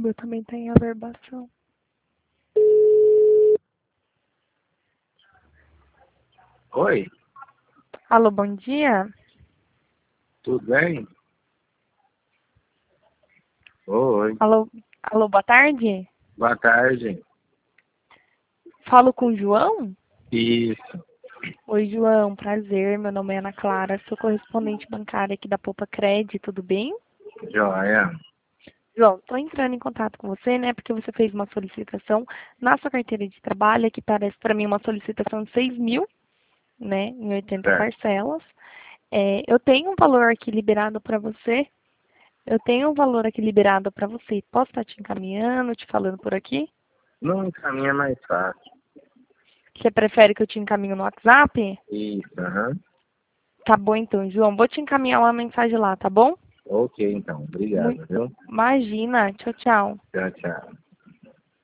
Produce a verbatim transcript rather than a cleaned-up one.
O meu também tem averbação. Oi, Alô, bom dia. tudo bem? Oi, Alô, alô, boa tarde. boa tarde. Falo com o João? Isso, Oi, João, prazer. Meu nome é Ana Clara, sou correspondente bancária aqui da Poupa Cred, tudo bem? joia. João, estou entrando em contato com você, né, porque você fez uma solicitação na sua carteira de trabalho, que parece para mim uma solicitação de seis mil, né, em oitenta Certo. parcelas. É, eu tenho um valor aqui liberado para você. Eu tenho um valor aqui liberado para você. Posso estar te encaminhando, te falando por aqui? Não encaminha mais fácil. Você prefere que eu te encaminhe no WhatsApp? Isso, aham. Tá bom então, João. Vou te encaminhar uma mensagem lá, tá bom? Ok, então. Muito... Obrigado, viu? Imagina. Tchau, tchau. Tchau, tchau.